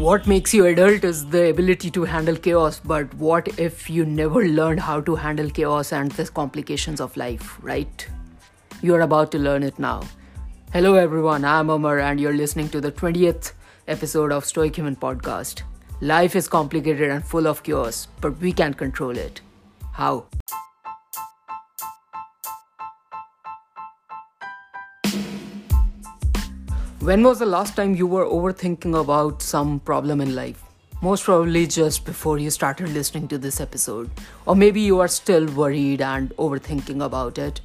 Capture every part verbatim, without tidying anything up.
What makes you adult is the ability to handle chaos, but what if you never learned how to handle chaos and the complications of life, right? You're about to learn it now. Hello everyone, I'm Amar and you're listening to the twentieth episode of Stoic Human Podcast. Life is complicated and full of chaos, but we can control it. How? When was the last time you were overthinking about some problem in life? Most probably just before you started listening to this episode. Or maybe you are still worried and overthinking about it.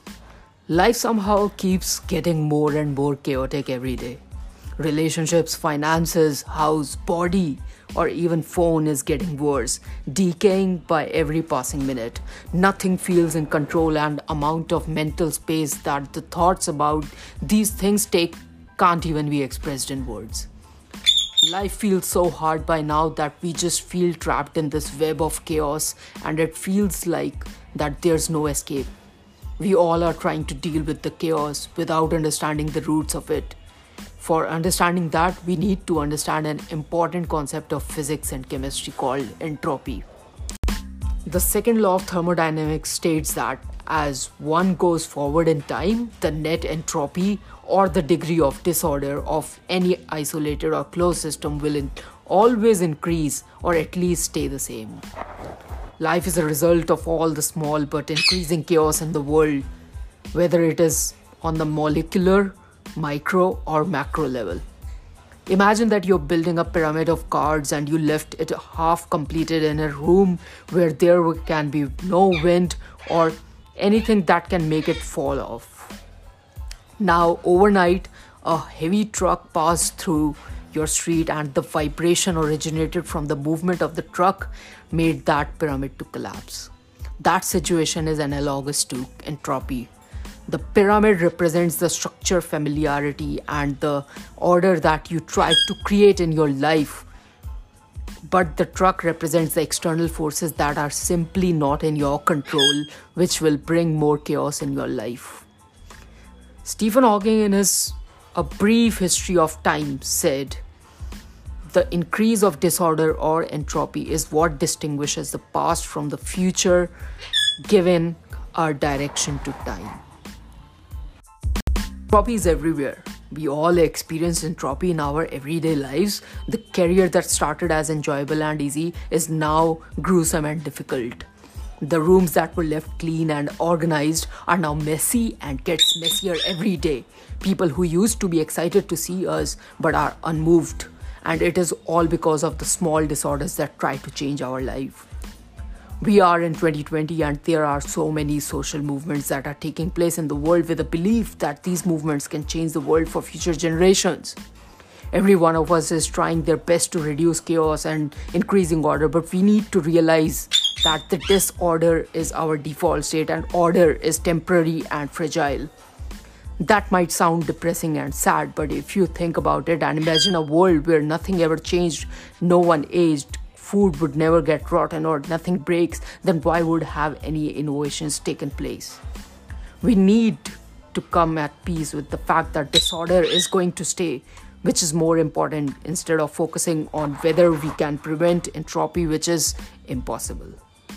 Life somehow keeps getting more and more chaotic every day. Relationships, finances, house, body, or even phone is getting worse, decaying by every passing minute. Nothing feels in control, and amount of mental space that the thoughts about these things take can't even be expressed in words. Life feels so hard by now that we just feel trapped in this web of chaos, and it feels like that there's no escape. We all are trying to deal with the chaos without understanding the roots of it. For understanding that, we need to understand an important concept of physics and chemistry called entropy. The second law of thermodynamics states that as one goes forward in time, the net entropy or the degree of disorder of any isolated or closed system will in- always increase or at least stay the same. Life is a result of all the small but increasing chaos in the world, whether it is on the molecular, micro, or macro level. Imagine that you're building a pyramid of cards and you left it half completed in a room where there can be no wind or anything that can make it fall off. Now, overnight, a heavy truck passed through your street and the vibration originated from the movement of the truck made that pyramid to collapse. That situation is analogous to entropy. The pyramid represents the structure, familiarity, and the order that you tried to create in your life. But the truck represents the external forces that are simply not in your control, which will bring more chaos in your life. Stephen Hawking, in his A Brief History of Time, said, "The increase of disorder or entropy is what distinguishes the past from the future, given our direction to time." Entropy is everywhere. We all experience entropy in our everyday lives. The career that started as enjoyable and easy is now gruesome and difficult. The rooms that were left clean and organized are now messy and gets messier every day. People who used to be excited to see us but are unmoved. And it is all because of the small disorders that try to change our life. We are in twenty twenty and there are so many social movements that are taking place in the world with the belief that these movements can change the world for future generations. Every one of us is trying their best to reduce chaos and increasing order, but we need to realize that the disorder is our default state and order is temporary and fragile. That might sound depressing and sad, but if you think about it and imagine a world where nothing ever changed, no one aged, food would never get rotten or nothing breaks, then why would have any innovations taken place? We need to come at peace with the fact that disorder is going to stay, which is more important, instead of focusing on whether we can prevent entropy, which is impossible.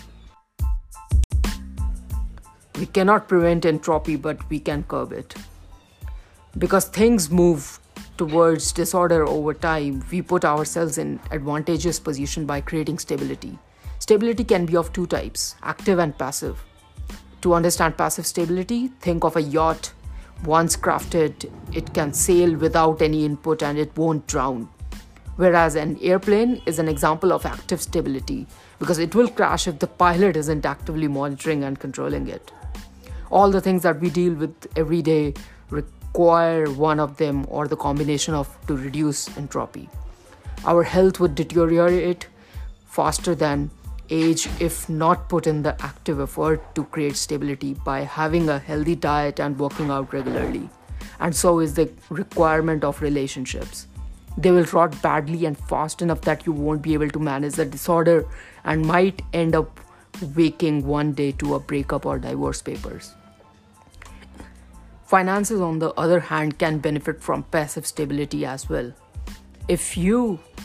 We cannot prevent entropy, but we can curb it. Because things move towards disorder over time, we put ourselves in advantageous position by creating stability. Stability can be of two types, active and passive. To understand passive stability, think of a yacht. Once crafted, it can sail without any input and it won't drown. Whereas an airplane is an example of active stability because it will crash if the pilot isn't actively monitoring and controlling it. All the things that we deal with every day require one of them or the combination of to reduce entropy. Our health would deteriorate faster than age if not put in the active effort to create stability by having a healthy diet and working out regularly. And so is the requirement of relationships. They will rot badly and fast enough that you won't be able to manage the disorder and might end up waking one day to a breakup or divorce papers. Finances, on the other hand, can benefit from passive stability as well. If you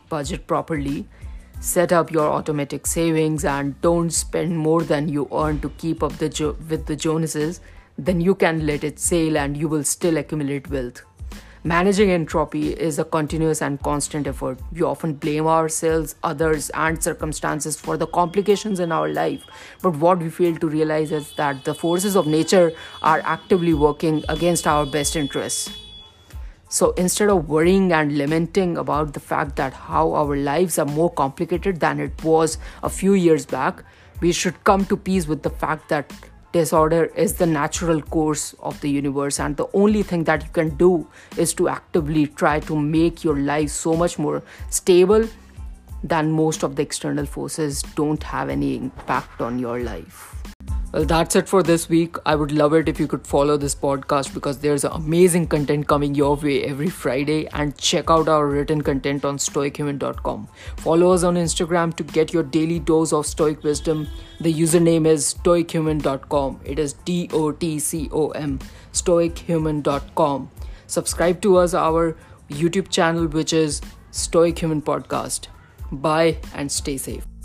budget properly, set up your automatic savings, and don't spend more than you earn to keep up the jo- with the Joneses, then you can let it sail and you will still accumulate wealth. Managing entropy is a continuous and constant effort. We often blame ourselves, others, and circumstances for the complications in our life. But what we fail to realize is that the forces of nature are actively working against our best interests. So instead of worrying and lamenting about the fact that how our lives are more complicated than it was a few years back, we should come to peace with the fact that disorder is the natural course of the universe, and the only thing that you can do is to actively try to make your life so much more stable than most of the external forces don't have any impact on your life. Well, that's it for this week. I would love it if you could follow this podcast because there's amazing content coming your way every Friday, and check out our written content on stoic human dot com. Follow us on Instagram to get your daily dose of stoic wisdom. The username is stoic human dot com. It is D O T C O M, stoic human dot com. Subscribe to us, our YouTube channel, which is Stoic Human Podcast. Bye and stay safe.